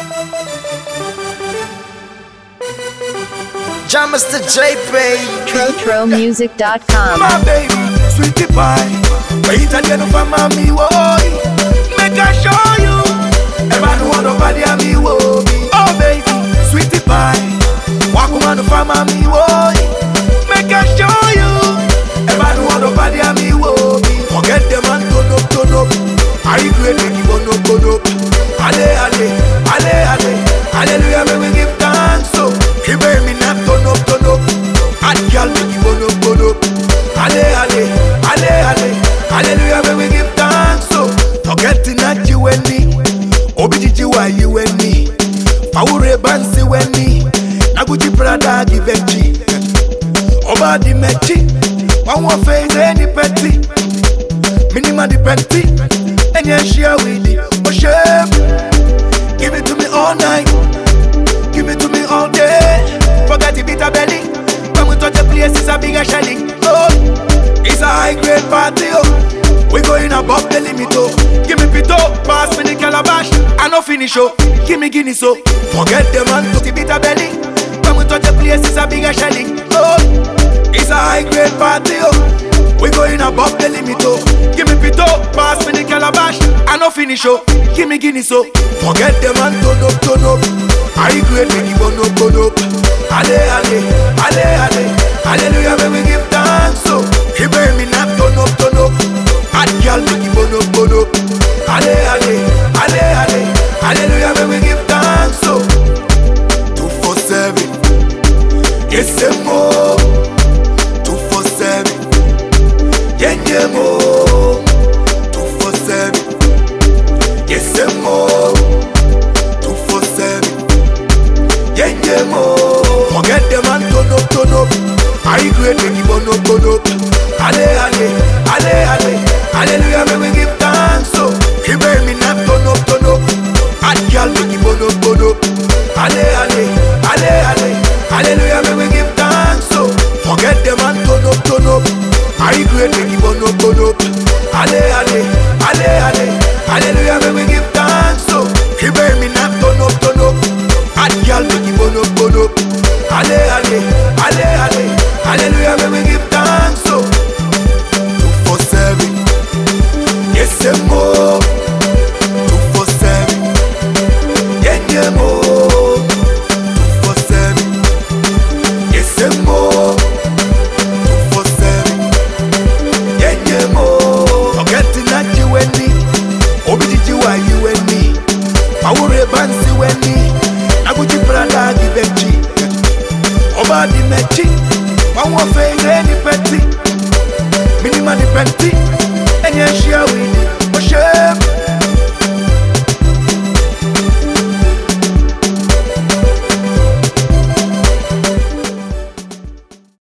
Mr. J, baby. TroTroMusic.com. My baby, sweetie pie. Wait and you know for mommy, boy. Make I show you. Ever know nobody a me, boy. Oh baby, sweetie pie. Walk on for mommy, boy. Make I show you. Ever know nobody a me, boy. Forget them and turn up. I regret making one up. Ale, ale, ale, ale. Hallelujah, may we give thanks. So, he made me not turn up. And girl, make you one up. Ale, ale, ale, ale. Hallelujah, may we give thanks. So, forgetting that you and me. Obijiji, why you and me? Paure bansi when me. Naguji brother give a G. Oba di mechi. One more face any petty. Minima di petty. And you share with it. Oh, shame. Give it to me all night. Give it to me all day. Forget the bitter belly. When we touch the place, it's a bigger shelling. Oh, it's a high grade party. Oh, we going above the limit. Oh, give me pito, pass me the calabash. I no finish. Oh, give me Guinness. Oh, forget the man to the bitter belly. When we touch the place, it's a bigger shelling. Oh, it's a high grade party. Oh, we going above the limit. Oh, give me pito, pass me the calabash. I no finish. Oh, give me Guinness. Oh, forget the man turn up. I regret making one up. Ale, ale, ale, ale. Hallelujah, may we give thanks. So, he made me not turn up. And girl, make you one up. Ale, ale, ale, ale. Hallelujah, may we give thanks. So, 247. Yes, more. 247. Yeah, more. 247. Yes, more. 247. Yeah, more. Forget them and turn up. I regret when you one up. Ale, ale, ale, ale. Hallelujah, may we give thanks. So, he made me not turn up. And girl, make you one up. Ale, ale, ale, ale. Hallelujah, may we give thanks. So, forget them and turn up. I regret when you one up. Ale, ale, ale, ale. Hallelujah, may we give thanks. So, he made me not turn up. And girl, make you one up. Ale, ale, ale, ale. Hallelujah, may we give thanks. So, 247. Yes, more. 247. Yeah, more. 247. Yes, more. 247. Yeah, more. Forgetting that you and me. Obijiji, why you and me? Paure bansi when me. Naguji brother give a G. Oba di mechi. One more face any petty. Minima di petty. And you share with